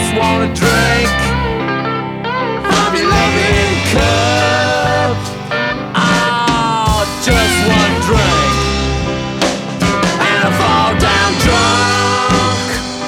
just wanna drink from your loving cup. Oh, just one drink and I fall down drunk.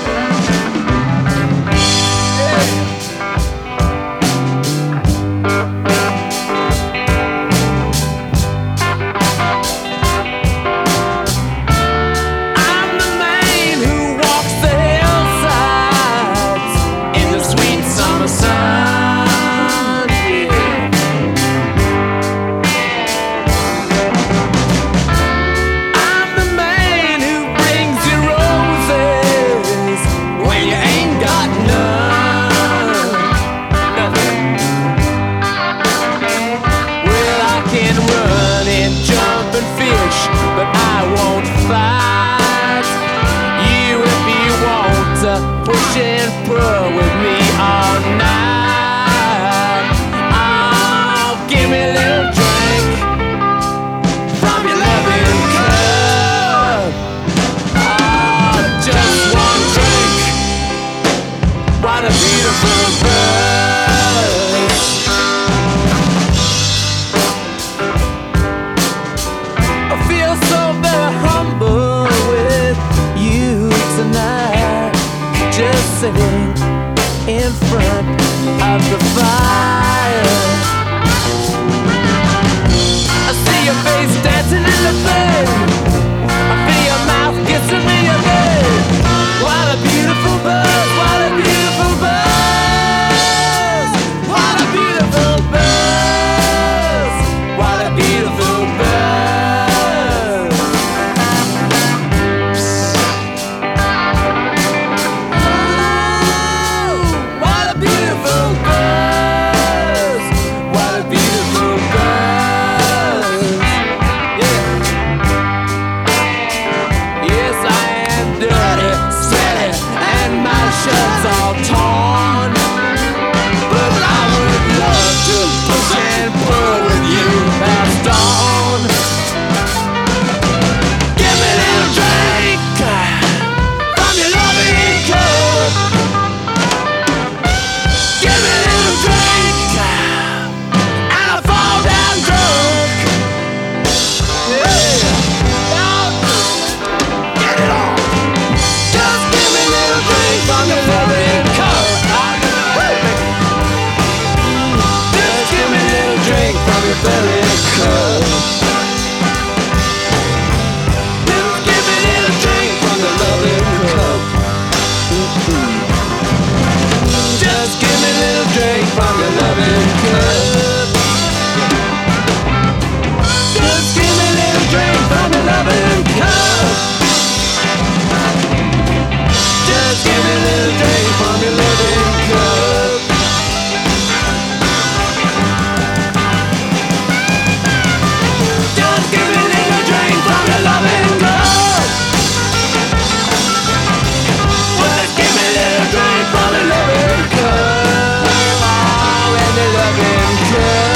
I'm the man who walks the hillsides in the sweet summer sun. I'm the man who brings you roses when you ain't got none. Nothing. Well, I can run and jump and fish, but I won't fight you if you want to push and pull with me all night. Oh, give me a little drink from your loving cup. Oh, just one drink. What a beautiful buzz. I feel so very humble with you tonight, just sitting in front of the fire. I see your face dancing in the flame. I feel your mouth kissing me again. What a beautiful buzz, what a beautiful buzz. What a beautiful buzz. What a beautiful buzz. What a beautiful buzz. What a beautiful buzz. Yeah. Yes, I am dirty, sweaty, and my shirt's all torn. But I would love to push and pull with you past dawn. Give me a little drink from your loving cup. Give me a little drink and I fall down drunk. Yeah. Get it on. Just give me a little drink from your loving cup. Just give me a little drink from your loving cup. Just give me a little drink from your loving cup. Just give me a little drink from your loving cup. Just give me a little drink from your loving cup. Just give me a little drink from your loving cup. Just give me a little drink from your loving cup. Well, just give me a little drink from your loving cup. Oh, and your loving cup.